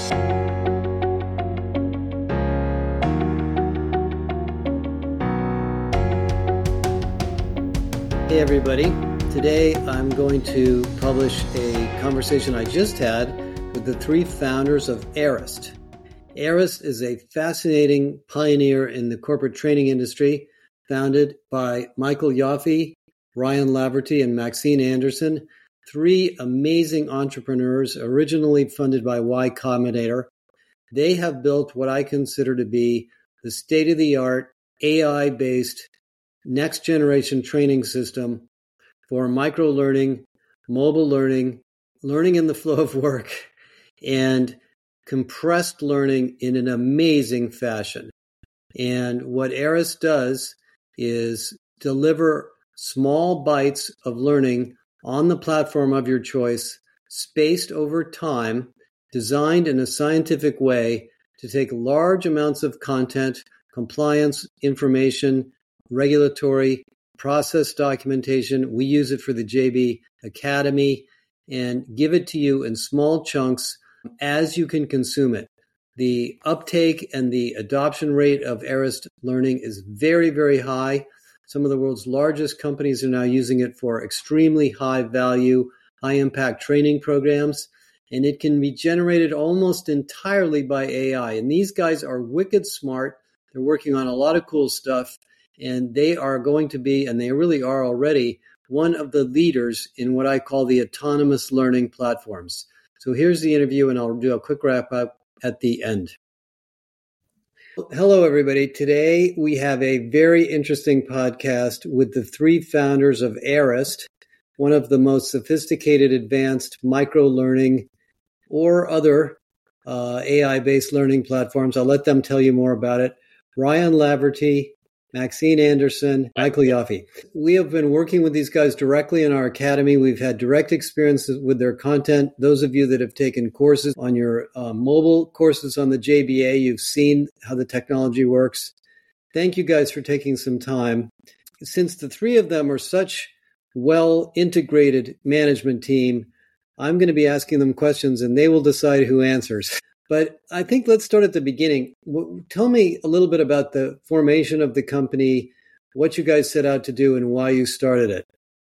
Hey everybody, today I'm going to publish a conversation I just had with the three founders of Arist. Arist is a fascinating pioneer in the corporate training industry, founded by Michael Yaffe, Ryan Laverty, and Maxine Anderson, three amazing entrepreneurs originally funded by Y Combinator. They have built what I consider to be the state-of-the-art AI-based next generation training system for micro-learning, mobile learning, learning in the flow of work, and compressed learning in an amazing fashion. And what Arist does is deliver small bites of learning on the platform of your choice, spaced over time, designed in a scientific way to take large amounts of content, compliance, information, regulatory, process documentation. We use it for the JB Academy and give it to you in small chunks as you can consume it. The uptake and the adoption rate of Arist learning is very, very high. Some of the world's largest companies are now using it for extremely high value, high impact training programs. And it can be generated almost entirely by AI. And these guys are wicked smart. They're working on a lot of cool stuff. And they are going to be, and they really are already, one of the leaders in what I call the autonomous learning platforms. So here's the interview, and I'll do a quick wrap up at the end. Hello, everybody. Today we have a very interesting podcast with the three founders of Arist, one of the most sophisticated, advanced micro-learning or other AI-based learning platforms. I'll let them tell you more about it. Ryan Laverty, Maxine Anderson, Michael Yaffe. We have been working with these guys directly in our academy. We've had direct experiences with their content. Those of you that have taken courses on your mobile courses on the JBA, you've seen how the technology works. Thank you guys for taking some time. Since the three of them are such well-integrated management team, I'm going to be asking them questions and they will decide who answers. But I think let's start at the beginning. Tell me a little bit about the formation of the company, what you guys set out to do, and why you started it.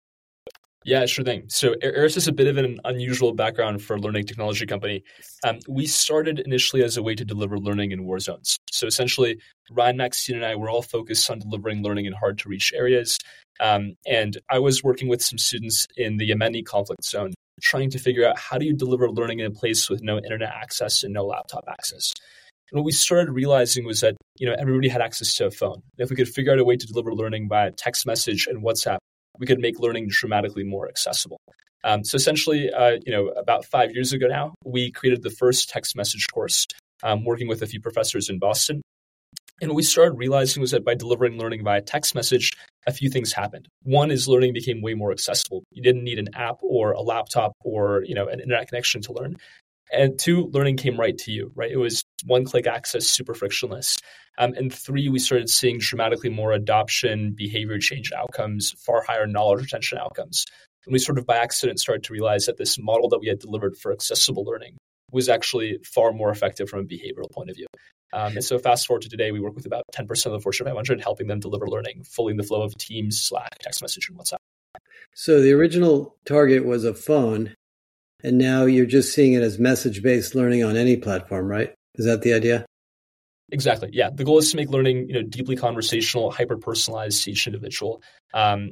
Yeah, sure thing. So Arist is a bit of an unusual background for a learning technology company. We started initially as a way to deliver learning in war zones. So essentially, Ryan, Maxine, and I were all focused on delivering learning in hard-to-reach areas. And I was working with some students in the Yemeni conflict zone, trying to figure out how do you deliver learning in a place with no internet access and no laptop access. And what we started realizing was that, everybody had access to a phone. And if we could figure out a way to deliver learning via text message and WhatsApp, we could make learning dramatically more accessible. So essentially, about 5 years ago now, we created the first text message course, working with a few professors in Boston. And what we started realizing was that by delivering learning via text message, a few things happened. One is learning became way more accessible. You didn't need an app or a laptop or an internet connection to learn. And two, learning came right to you, right? It was one-click access, super frictionless. And three, we started seeing dramatically more adoption, behavior change outcomes, far higher knowledge retention outcomes. And we sort of by accident started to realize that this model that we had delivered for accessible learning was actually far more effective from a behavioral point of view. And so fast forward to today, we work with about 10% of the Fortune 500, helping them deliver learning fully in the flow of Teams, Slack, text message, and WhatsApp. So the original target was a phone, and now you're just seeing it as message-based learning on any platform, right? Is that the idea? Exactly. Yeah. The goal is to make learning, deeply conversational, hyper-personalized to each individual, and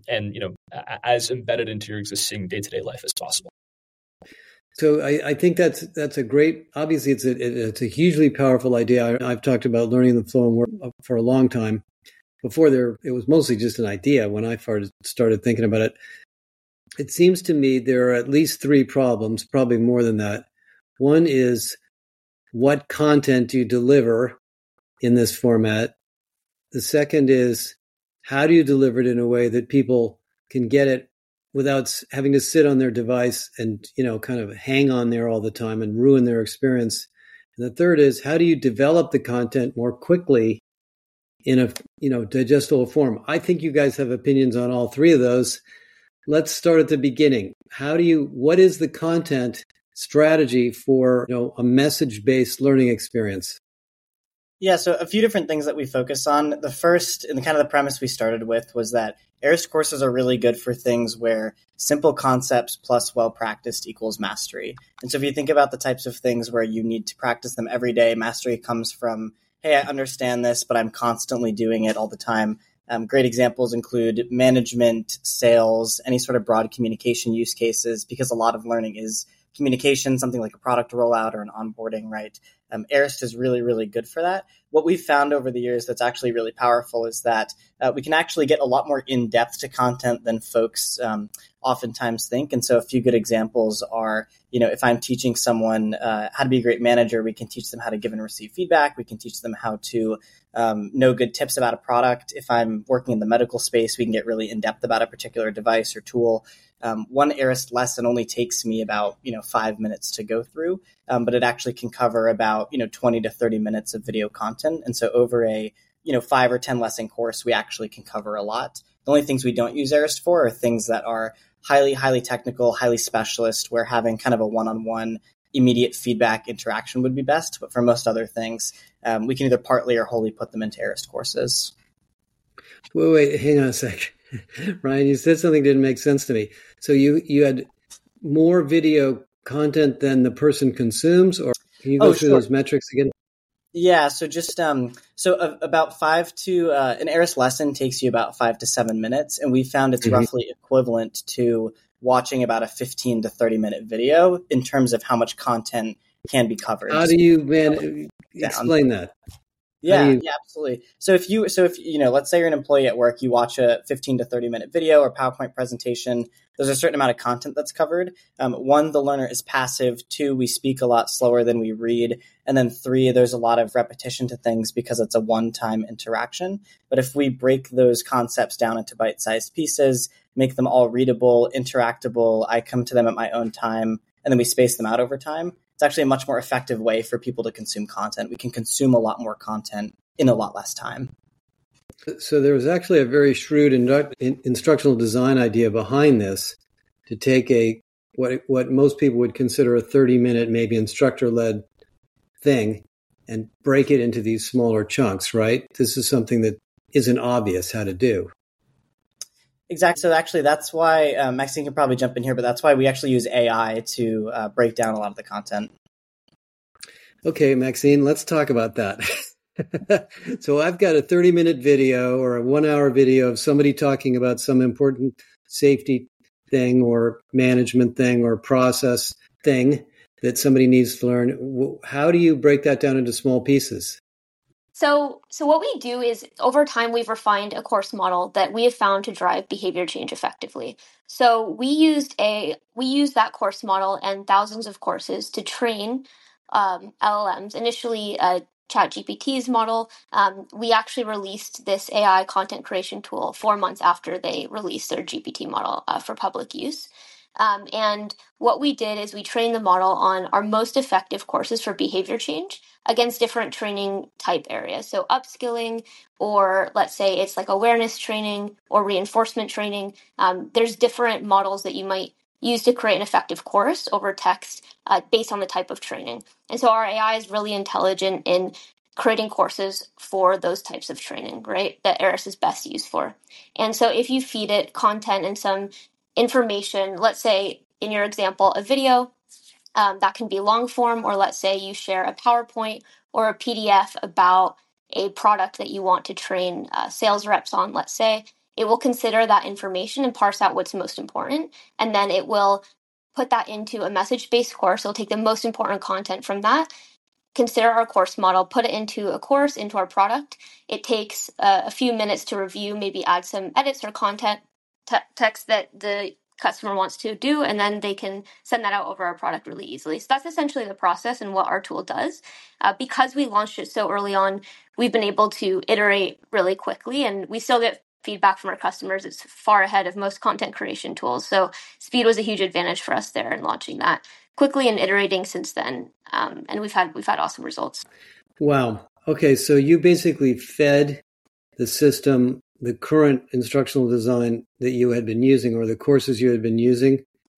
as embedded into your existing day-to-day life as possible. So I think that's a great. Obviously, it's a hugely powerful idea. I've talked about learning the flow and work for a long time. Before it was mostly just an idea. When I started thinking about it, it seems to me there are at least three problems, probably more than that. One is what content do you deliver in this format? The second is how do you deliver it in a way that people can get it without having to sit on their device and, kind of hang on there all the time and ruin their experience. And the third is how do you develop the content more quickly in a, digestible form? I think you guys have opinions on all three of those. Let's start at the beginning. What is the content strategy for a message-based learning experience? Yeah, so a few different things that we focus on. The first, and kind of the premise we started with, was that ARIST courses are really good for things where simple concepts plus well-practiced equals mastery. And so if you think about the types of things where you need to practice them every day, mastery comes from, hey, I understand this, but I'm constantly doing it all the time. Great examples include management, sales, any sort of broad communication use cases, because a lot of learning is communication, something like a product rollout or an onboarding, right? ARIST is really, really good for that. What we've found over the years that's actually really powerful is that we can actually get a lot more in-depth to content than folks oftentimes think. And so a few good examples are, if I'm teaching someone how to be a great manager, we can teach them how to give and receive feedback. We can teach them how to know good tips about a product. If I'm working in the medical space, we can get really in-depth about a particular device or tool. One ARIST lesson only takes me about 5 minutes to go through, but it actually can cover about 20 to 30 minutes of video content. And so over a 5 or 10 lesson course, we actually can cover a lot. The only things we don't use ARIST for are things that are highly, highly technical, highly specialist, where having kind of a one-on-one immediate feedback interaction would be best. But for most other things, we can either partly or wholly put them into ARIST courses. Wait, hang on a sec. Ryan, you said something that didn't make sense to me. So you had more video content than the person consumes, or can you go through those metrics again? Yeah, so just about an ARIST lesson takes you about 5 to 7 minutes, and we found it's roughly equivalent to watching about a 15 to 30 minute video in terms of how much content can be covered. How do you explain that? Yeah, absolutely. So if let's say you're an employee at work, you watch a 15 to 30 minute video or PowerPoint presentation, there's a certain amount of content that's covered. 1, the learner is passive. 2, we speak a lot slower than we read. And then 3, there's a lot of repetition to things because it's a one-time interaction. But if we break those concepts down into bite-sized pieces, make them all readable, interactable, I come to them at my own time, and then we space them out over time, it's actually a much more effective way for people to consume content. We can consume a lot more content in a lot less time. So there was actually a very shrewd instructional design idea behind this, to take what most people would consider a 30-minute, maybe instructor-led thing, and break it into these smaller chunks, right? This is something that isn't obvious how to do. Exactly. So actually, that's why, Maxine can probably jump in here, but that's why we actually use AI to break down a lot of the content. Okay, Maxine, let's talk about that. So I've got a 30-minute video or a 1-hour video of somebody talking about some important safety thing or management thing or process thing that somebody needs to learn. How do you break that down into small pieces? So what we do is, over time, we've refined a course model that we have found to drive behavior change effectively. So we used that course model and thousands of courses to train LLMs. Initially, ChatGPT's model. We actually released this AI content creation tool 4 months after they released their GPT model for public use. And what we did is we trained the model on our most effective courses for behavior change against different training type areas. So upskilling, or let's say it's like awareness training or reinforcement training. There's different models that you might use to create an effective course over text based on the type of training. And so our AI is really intelligent in creating courses for those types of training, right, that ARIST is best used for. And so if you feed it content and some information, let's say in your example, a video, that can be long form, or let's say you share a PowerPoint or a PDF about a product that you want to train sales reps on, let's say, it will consider that information and parse out what's most important. And then it will put that into a message-based course. It'll take the most important content from that, consider our course model, put it into a course, into our product. It takes a few minutes to review, maybe add some edits or content text that the customer wants to do, and then they can send that out over our product really easily. So that's essentially the process and what our tool does. Because we launched it so early on, we've been able to iterate really quickly, and we still get feedback from our customers. It's far ahead of most content creation tools. So speed was a huge advantage for us there in launching that quickly and iterating since then. And we've had awesome results. Wow. Okay. So you basically fed the system the current instructional design that you had been using, or the courses you had been using,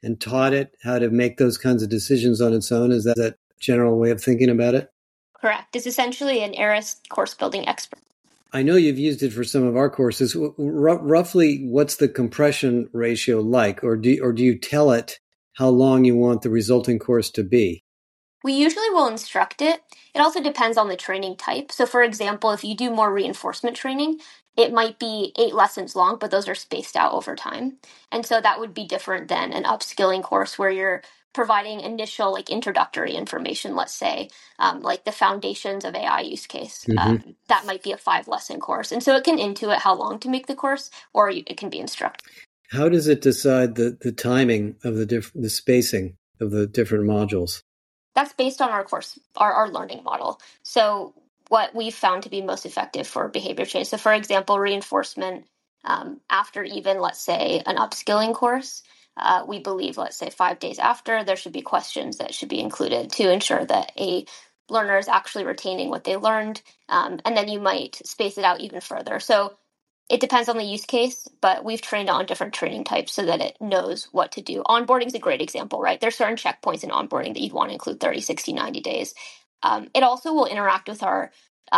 and taught it how to make those kinds of decisions on its own? Is that a general way of thinking about it? Correct. It's essentially an Arist course building expert. I know you've used it for some of our courses. Roughly, what's the compression ratio like? Or do you tell it how long you want the resulting course to be? We usually will instruct it. It also depends on the training type. So for example, if you do more reinforcement training, it might be 8 lessons long, but those are spaced out over time. And so that would be different than an upskilling course where you're providing initial like introductory information, let's say, like the foundations of AI use case. Mm-hmm. That might be a 5-lesson course. And so it can intuit how long to make the course, or it can be instructed. How does it decide the timing of the spacing of the different modules? That's based on our course, our learning model. So what we've found to be most effective for behavior change. So for example, reinforcement after even, let's say, an upskilling course, we believe, let's say 5 days after, there should be questions that should be included to ensure that a learner is actually retaining what they learned. And then you might space it out even further. So it depends on the use case, but we've trained on different training types so that it knows what to do. Onboarding is a great example, right? There's certain checkpoints in onboarding that you'd want to include 30, 60, 90 days. It also will interact with our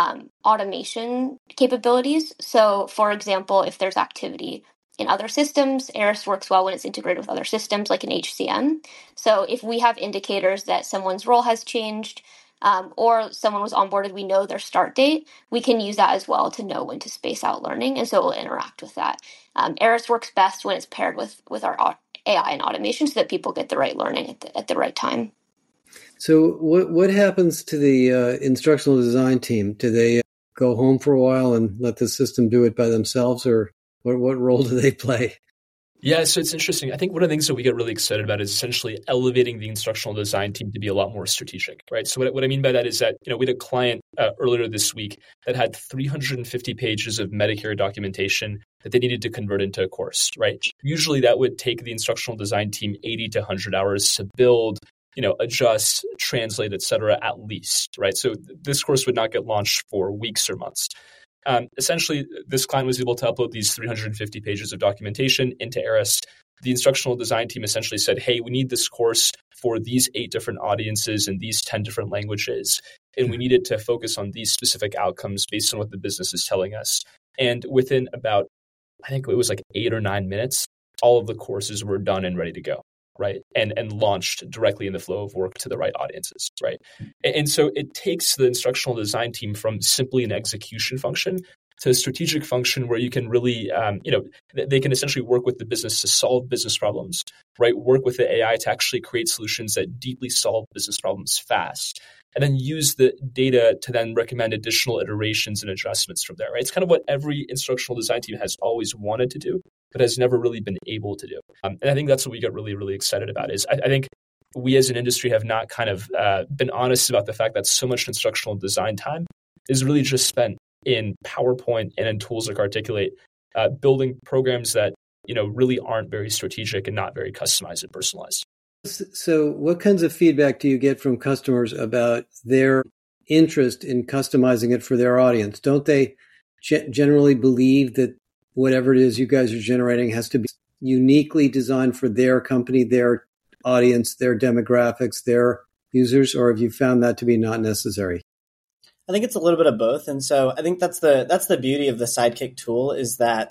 automation capabilities. So, for example, if there's activity in other systems, Arist works well when it's integrated with other systems like an HCM. So if we have indicators that someone's role has changed, or someone was onboarded, we know their start date, we can use that as well to know when to space out learning, and so it will interact with that. Arist works best when it's paired with our AI and automation so that people get the right learning at the right time. So what happens to the instructional design team? Do they go home for a while and let the system do it by themselves, or what role do they play? Yeah, so it's interesting. I think one of the things that we get really excited about is essentially elevating the instructional design team to be a lot more strategic, right? So what I mean by that is that, we had a client earlier this week that had 350 pages of Medicare documentation that they needed to convert into a course, right? Usually that would take the instructional design team 80 to 100 hours to build, adjust, translate, et cetera, at least, right? So this course would not get launched for weeks or months. Essentially, this client was able to upload these 350 pages of documentation into Arist. The instructional design team essentially said, hey, we need this course for these 8 different audiences and these 10 different languages. And we needed to focus on these specific outcomes based on what the business is telling us. And within about, I think it was like 8 or 9 minutes, all of the courses were done and ready to go. Right. And launched directly in the flow of work to the right audiences. Right. And so it takes the instructional design team from simply an execution function to a strategic function where you can really, they can essentially work with the business to solve business problems, right? Work with the AI to actually create solutions that deeply solve business problems fast, and then use the data to then recommend additional iterations and adjustments from there, right? It's kind of what every instructional design team has always wanted to do, but has never really been able to do. And I think that's what we get really, really excited about is I think we as an industry have not kind of been honest about the fact that so much instructional design time is really just spent in PowerPoint and in tools like Articulate, building programs that, really aren't very strategic and not very customized and personalized. So what kinds of feedback do you get from customers about their interest in customizing it for their audience? Don't they generally believe that whatever it is you guys are generating has to be uniquely designed for their company, their audience, their demographics, their users, or have you found that to be not necessary? I think it's a little bit of both. And so I think that's the beauty of the Sidekick tool is that,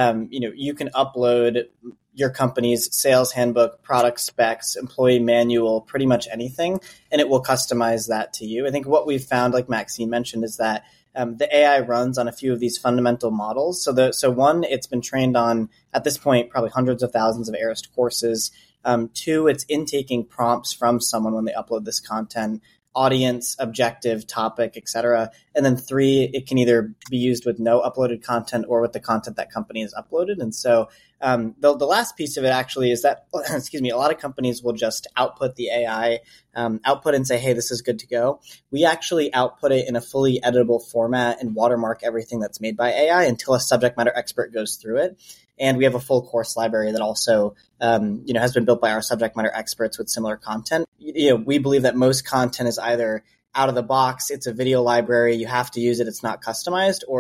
you can upload your company's sales handbook, product specs, employee manual, pretty much anything, and it will customize that to you. I think what we've found, like Maxine mentioned, is that the AI runs on a few of these fundamental models. So one, it's been trained on, at this point, probably hundreds of thousands of Arist courses. 2, it's intaking prompts from someone when they upload this content, audience, objective, topic, etc. And then 3, it can either be used with no uploaded content or with the content that company has uploaded. And so the last piece of it actually is that, a lot of companies will just output the AI output and say, hey, this is good to go. We actually output it in a fully editable format and watermark everything that's made by AI until a subject matter expert goes through it. And we have a full course library that also, has been built by our subject matter experts with similar content. We believe that most content is either out of the box, it's a video library, you have to use it, it's not customized, or it's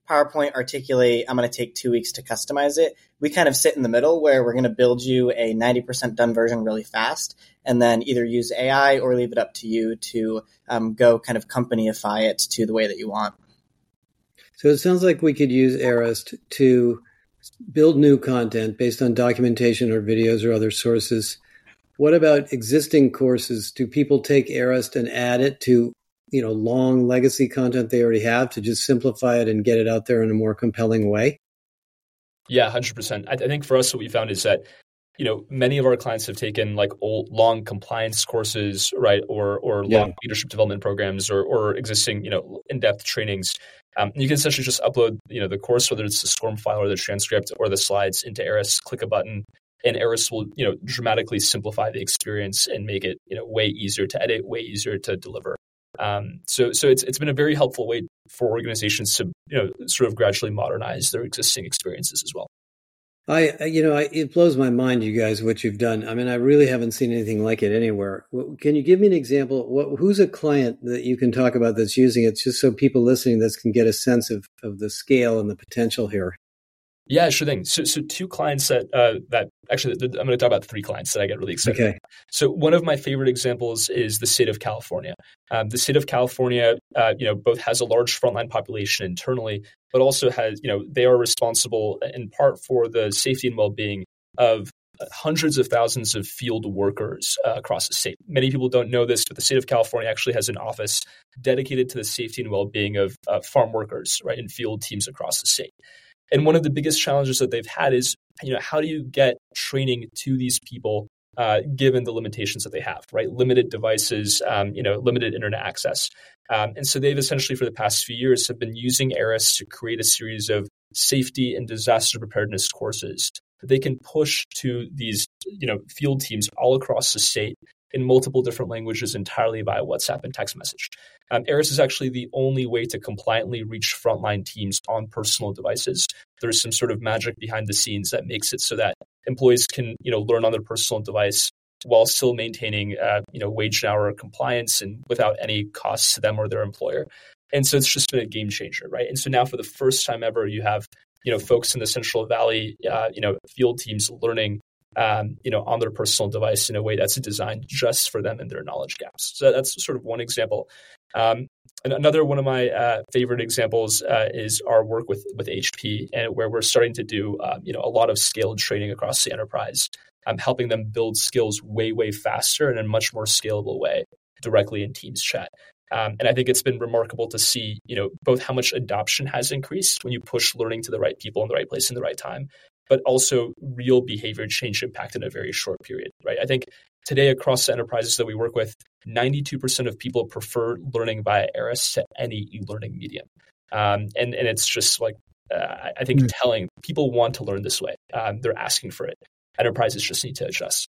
PowerPoint articulate, I'm going to take 2 weeks to customize it. We kind of sit in the middle where we're going to build you a 90% done version really fast, and then either use AI or leave it up to you to go kind of companyify it to the way that you want. So it sounds like we could use Arist to build new content based on documentation or videos or other sources. What about existing courses? Do people take Arist and add it to long legacy content they already have to just simplify it and get it out there in a more compelling way? Yeah, 100%. I think for us, what we found is that, many of our clients have taken like old, long compliance courses, right? Or long leadership development programs or existing, in-depth trainings. You can essentially just upload, the course, whether it's the SCORM file or the transcript or the slides into Arist, click a button, and Arist will, dramatically simplify the experience and make it, way easier to edit, way easier to deliver. So it's been a very helpful way for organizations to sort of gradually modernize their existing experiences as well. It blows my mind, you guys, what you've done. I mean, I really haven't seen anything like it anywhere. Can you give me an example? Who's a client that you can talk about that's using it, just so people listening this can get a sense of the scale and the potential here? Yeah, sure thing. So two clients that actually, I'm going to talk about three clients that I get really excited about. So one of my favorite examples is the state of California. The state of California, both has a large frontline population internally, but also has, they are responsible in part for the safety and well-being of hundreds of thousands of field workers across the state. Many people don't know this, but the state of California actually has an office dedicated to the safety and well-being of farm workers, right, in field teams across the state. And one of the biggest challenges that they've had is, how do you get training to these people given the limitations that they have, right? Limited devices, limited internet access. And so they've essentially, for the past few years, have been using Arist to create a series of safety and disaster preparedness courses that they can push to these, field teams all across the state in multiple different languages entirely via WhatsApp and text message. Arist is actually the only way to compliantly reach frontline teams on personal devices. There's some sort of magic behind the scenes that makes it so that employees can, learn on their personal device while still maintaining, wage and hour compliance and without any costs to them or their employer. And so it's just been a game changer, right? And so now for the first time ever, you have, folks in the Central Valley, field teams learning on their personal device in a way that's designed just for them and their knowledge gaps. So that's sort of one example. And another one of my favorite examples is our work with HP, and where we're starting to do a lot of scaled training across the enterprise, helping them build skills way faster and in a much more scalable way directly in Teams chat. And I think it's been remarkable to see, both how much adoption has increased when you push learning to the right people in the right place in the right time, but also real behavior change impact in a very short period, right? I think today across the enterprises that we work with, 92% of people prefer learning via Arist to any e-learning medium. And it's just like, I think telling people want to learn this way. They're asking for it. Enterprises just need to adjust.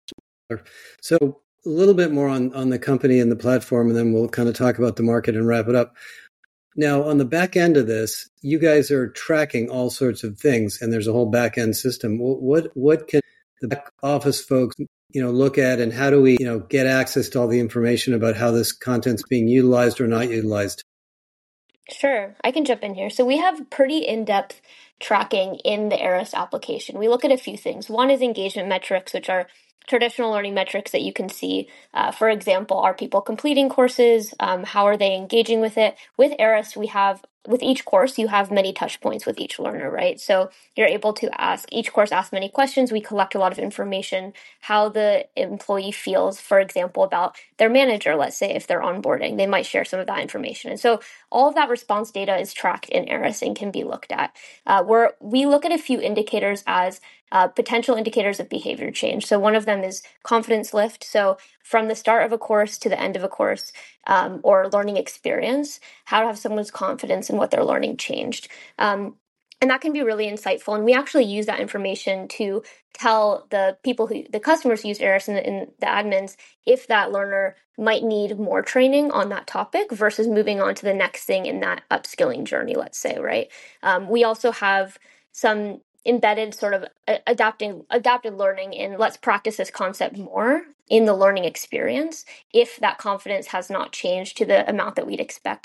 So a little bit more on the company and the platform, and then we'll kind of talk about the market and wrap it up. Now, on the back end of this, you guys are tracking all sorts of things, and there's a whole back end system. What can the back office folks, look at, and how do we, get access to all the information about how this content's being utilized or not utilized? Sure, I can jump in here. So we have pretty in-depth tracking in the Arist application. We look at a few things. One is engagement metrics, which are traditional learning metrics that you can see. For example, are people completing courses? How are they engaging with it? With Arist, with each course, you have many touch points with each learner, right? So you're able to each course asks many questions. We collect a lot of information, how the employee feels, for example, about their manager, let's say, if they're onboarding, they might share some of that information. And so all of that response data is tracked in Arist and can be looked at. We look at a few indicators as potential indicators of behavior change. So one of them is confidence lift. So from the start of a course to the end of a course or learning experience, how to have someone's confidence in what they're learning changed. And that can be really insightful. And we actually use that information to tell the customers who use Arist and the admins if that learner might need more training on that topic versus moving on to the next thing in that upskilling journey, let's say, right? We also have some embedded sort of adapted learning in let's practice this concept more in the learning experience if that confidence has not changed to the amount that we'd expect it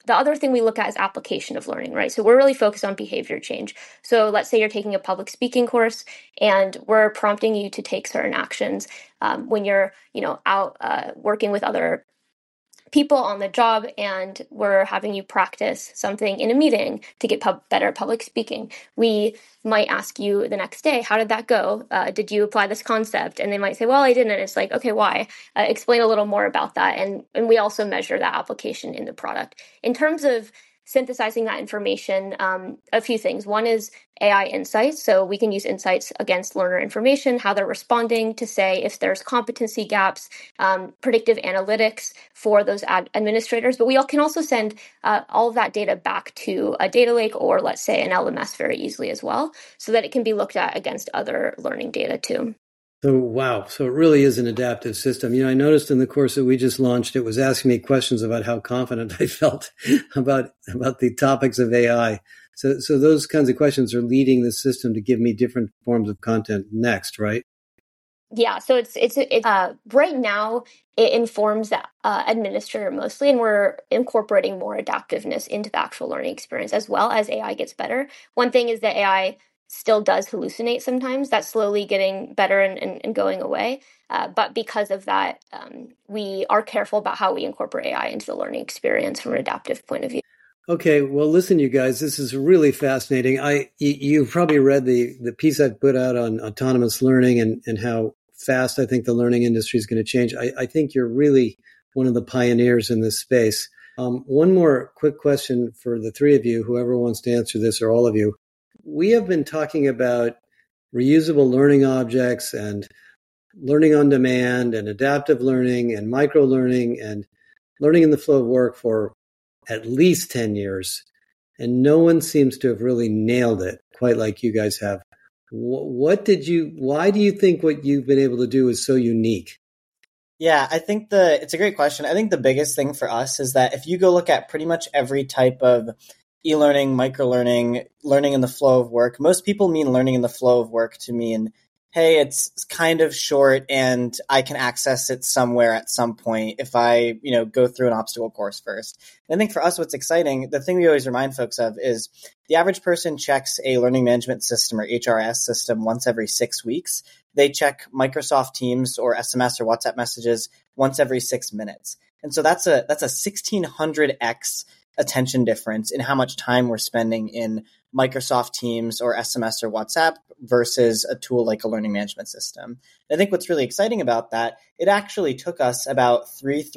The other thing we look at is application of learning, right? So we're really focused on behavior change. So let's say you're taking a public speaking course and we're prompting you to take certain actions when you're, out working with other people on the job, and we're having you practice something in a meeting to get better public speaking. We might ask you the next day, how did that go? Did you apply this concept? And they might say, well, I didn't. It's like, okay, why? Explain a little more about that. And we also measure that application in the product. In terms of synthesizing that information, a few things. One is AI insights. So we can use insights against learner information, how they're responding, to say if there's competency gaps, predictive analytics for those administrators. But we can also send all of that data back to a data lake, or let's say an LMS, very easily as well, so that it can be looked at against other learning data too. So, wow. So it really is an adaptive system. I noticed in the course that we just launched, it was asking me questions about how confident I felt about the topics of AI. So those kinds of questions are leading the system to give me different forms of content next, right? Yeah. So it's right now it informs the administrator mostly, and we're incorporating more adaptiveness into the actual learning experience as well as AI gets better. One thing is that AI still does hallucinate sometimes. That's slowly getting better and going away. But because of that, we are careful about how we incorporate AI into the learning experience from an adaptive point of view. Okay. Well, listen, you guys, this is really fascinating. You've probably read the piece I put out on autonomous learning and how fast I think the learning industry is going to change. I think you're really one of the pioneers in this space. One more quick question for the three of you, whoever wants to answer this, or all of you. We have been talking about reusable learning objects and learning on demand and adaptive learning and micro learning and learning in the flow of work for at least 10 years. And no one seems to have really nailed it quite like you guys have. Why do you think what you've been able to do is so unique? Yeah, I think it's a great question. I think the biggest thing for us is that if you go look at pretty much every type of e-learning, micro-learning, learning in the flow of work, most people mean learning in the flow of work to mean, hey, it's kind of short and I can access it somewhere at some point if I, go through an obstacle course first. And I think for us, what's exciting, the thing we always remind folks of is the average person checks a learning management system or HRS system once every 6 weeks. They check Microsoft Teams or SMS or WhatsApp messages once every 6 minutes. And so that's a 1600x attention difference in how much time we're spending in Microsoft Teams or SMS or WhatsApp versus a tool like a learning management system. And I think what's really exciting about that, it actually took us about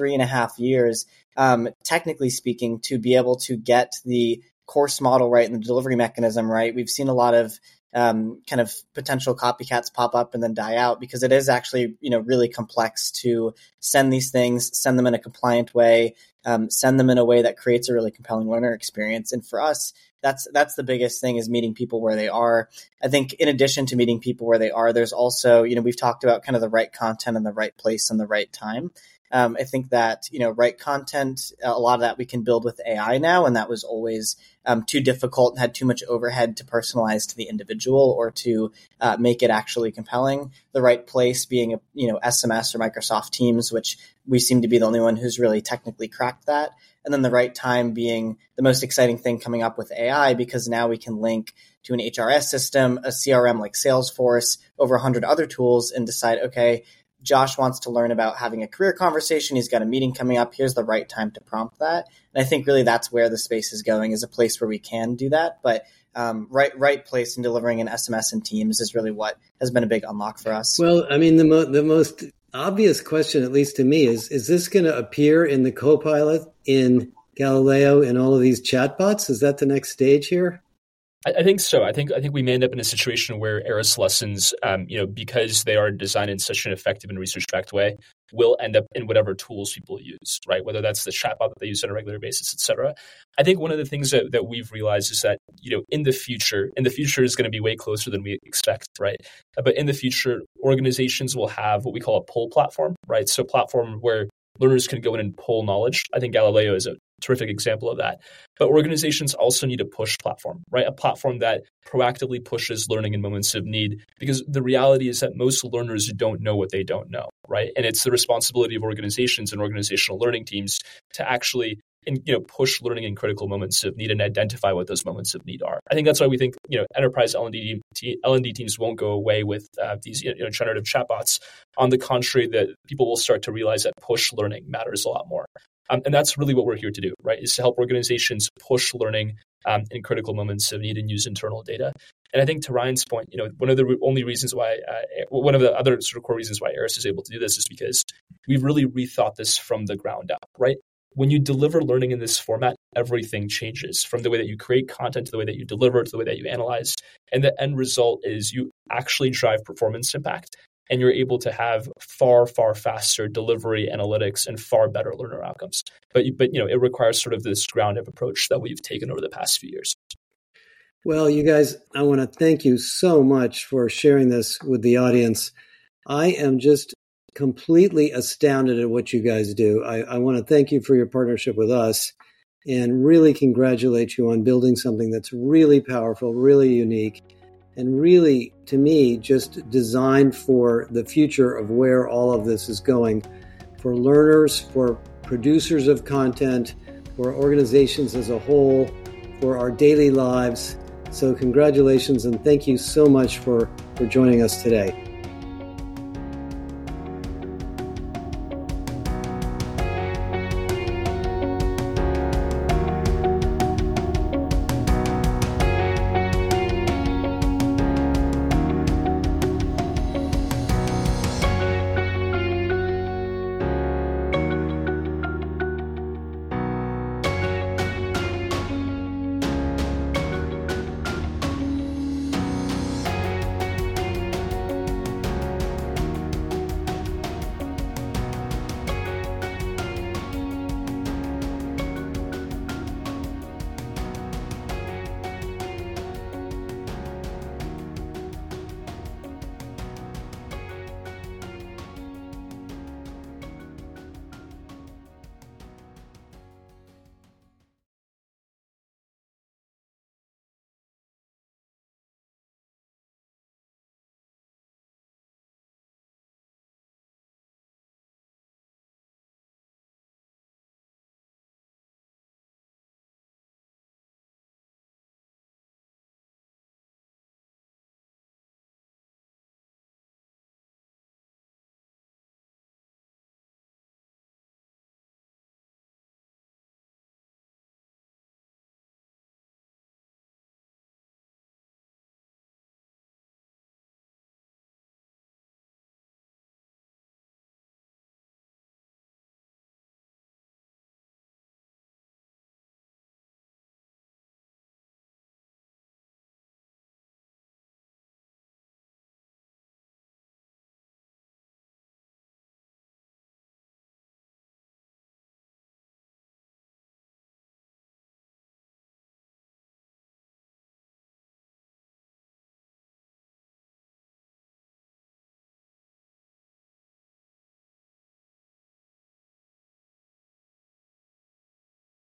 3.5 years, technically speaking, to be able to get the course model right and the delivery mechanism right. We've seen a lot of kind of potential copycats pop up and then die out because it is actually, really complex to send these things, send them in a compliant way, send them in a way that creates a really compelling learner experience. And for us, that's the biggest thing, is meeting people where they are. I think in addition to meeting people where they are, there's also, we've talked about kind of the right content in the right place and the right time. I think that, right content, a lot of that we can build with AI now. And that was always too difficult and had too much overhead to personalize to the individual or to make it actually compelling. The right place being, SMS or Microsoft Teams, which we seem to be the only one who's really technically cracked that. And then the right time being the most exciting thing coming up with AI, because now we can link to an HRS system, a CRM like Salesforce, over 100 other tools, and decide, okay, Josh wants to learn about having a career conversation. He's got a meeting coming up. Here's the right time to prompt that. And I think really that's where the space is going, is a place where we can do that. But right place in delivering an SMS and Teams is really what has been a big unlock for us. Well, I mean, the most obvious question, at least to me, is this going to appear in the Copilot, in Galileo, in all of these chatbots? Is that the next stage here? I think so. I think we may end up in a situation where Aris lessons, because they are designed in such an effective and research-backed way, will end up in whatever tools people use, right? Whether that's the chatbot that they use on a regular basis, et cetera. I think one of the things that we've realized is that, in the future is going to be way closer than we expect, right? But in the future, organizations will have what we call a pull platform, right? So a platform where learners can go in and pull knowledge. I think Galileo is a terrific example of that. But organizations also need a push platform, right? A platform that proactively pushes learning in moments of need, because the reality is that most learners don't know what they don't know, right? And it's the responsibility of organizations and organizational learning teams to actually and push learning in critical moments of need and identify what those moments of need are. I think that's why we think enterprise L&D teams won't go away with these generative chatbots. On the contrary, that people will start to realize that push learning matters a lot more. And that's really what we're here to do, right? Is to help organizations push learning in critical moments of need and use internal data. And I think to Ryan's point, one of the other sort of core reasons why Aris is able to do this is because we've really rethought this from the ground up, right? When you deliver learning in this format, everything changes from the way that you create content to the way that you deliver to the way that you analyze. And the end result is you actually drive performance impact, and you're able to have far, far faster delivery analytics and far better learner outcomes. But it requires sort of this ground up approach that we've taken over the past few years. Well, you guys, I want to thank you so much for sharing this with the audience. I am just completely astounded at what you guys do. I want to thank you for your partnership with us and really congratulate you on building something that's really powerful, really unique, and really, to me, just designed for the future of where all of this is going for learners, for producers of content, for organizations as a whole, for our daily lives. So congratulations and thank you so much for joining us today.